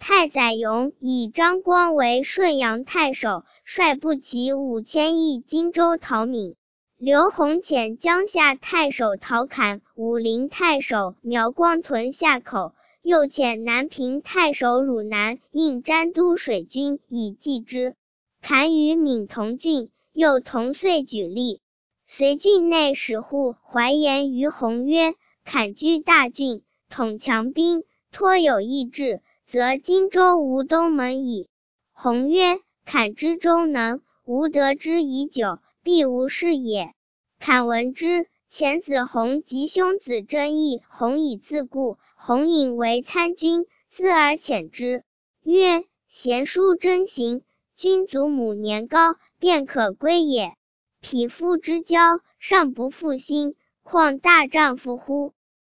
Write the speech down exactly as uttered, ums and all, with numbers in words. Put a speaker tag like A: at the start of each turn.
A: 太宰勇以张光为顺阳太守，率步骑五千诣荆州讨闽。刘弘遣江夏太守陶侃、武陵太守苗光屯下口，又遣南平太守汝南应詹都水军以击之。侃与闽同郡，又同岁举例。随郡内使户怀言于弘曰：侃居大郡，统强兵，托有意志，则荆州无东门矣。弘曰：侃之忠能，吾得之已久，必无事也。侃闻之，遣子弘及兄子争议弘以自固，弘引为参军，自而遣之，曰：贤淑贞行，君祖母年高，便可归也。匹夫之交，尚不复心，况大丈夫乎？